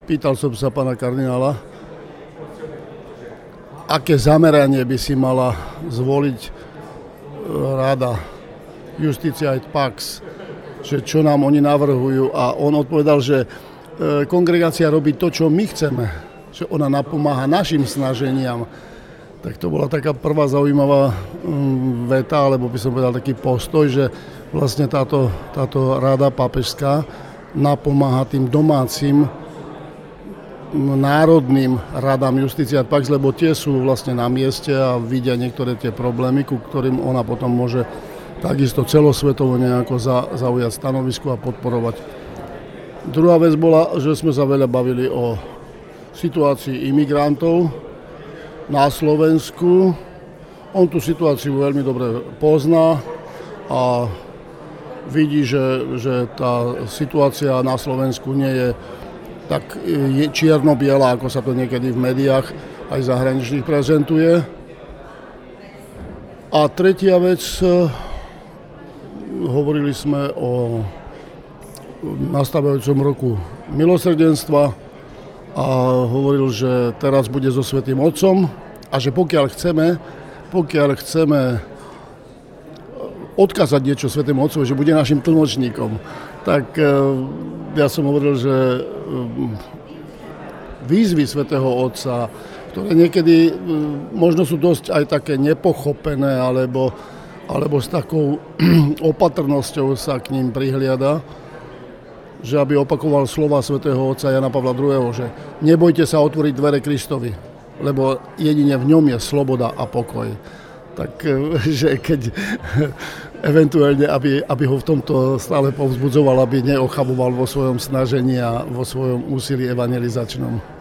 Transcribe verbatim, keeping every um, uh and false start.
pýtal som sa pána kardinála, aké zameranie by si mala zvoliť Rada Justícia et Pax, že čo nám oni navrhujú. A on odpovedal, že kongregácia robí to, čo my chceme, že ona napomáha našim snaženiam. Tak to bola taká prvá zaujímavá veta, alebo by som povedal taký postoj, že vlastne táto, táto rada pápežská napomáha tým domácim národným radám Justícia et Pax, lebo tie sú vlastne na mieste a vidia niektoré tie problémy, ku ktorým ona potom môže takisto celosvetovo nejako za, zaujať stanovisko a podporovať. Druhá vec bola, že sme sa veľa bavili o situácii imigrantov na Slovensku. On tú situáciu veľmi dobre pozná a vidí, že, že tá situácia na Slovensku nie je tak čierno-biela, ako sa to niekedy v médiách aj zahraničných prezentuje. A tretia vec, hovorili sme o nastávajúcom roku milosrdenstva a hovoril, že teraz bude so Svätým Otcom a že pokiaľ chceme, pokiaľ chceme odkázať niečo Svätému Otcovi, že bude našim tlmočníkom, tak ja som hovoril, že výzvy Svätého Otca, ktoré niekedy možno sú dosť aj také nepochopené, alebo, alebo s takou opatrnosťou sa k ním prihliada, že aby opakoval slova Svätého Otca Jana Pavla druhého., že nebojte sa otvoriť dvere Kristovi, lebo jedine v ňom je sloboda a pokoj. Tak, že keď eventuálne, aby, aby ho v tomto stále povzbudzoval, aby neochaboval vo svojom snažení a vo svojom úsilí evangelizačnom.